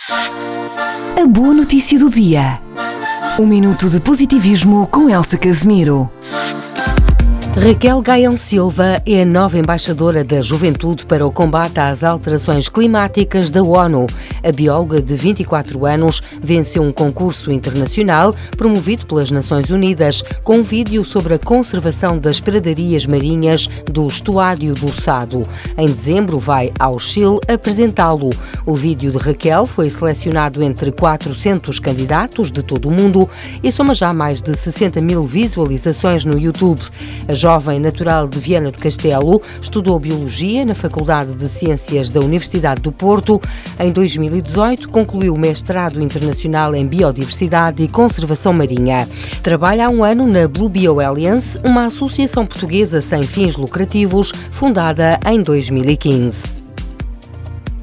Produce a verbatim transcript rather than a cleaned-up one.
A boa notícia do dia. Um minuto de positivismo com Elsa Casemiro. Raquel Gaião Silva é a nova embaixadora da Juventude para o combate às alterações climáticas da ONU. A bióloga de vinte e quatro anos venceu um concurso internacional promovido pelas Nações Unidas com um vídeo sobre a conservação das pradarias marinhas do estuário do Sado. Em dezembro vai ao Chile apresentá-lo. O vídeo de Raquel foi selecionado entre quatrocentos candidatos de todo o mundo e soma já mais de sessenta mil visualizações no YouTube. A jovem natural de Viana do Castelo, estudou Biologia na Faculdade de Ciências da Universidade do Porto. Em dois mil e dezoito, concluiu o mestrado internacional em Biodiversidade e Conservação Marinha. Trabalha há um ano na Blue Bio Alliance, uma associação portuguesa sem fins lucrativos, fundada em dois mil e quinze.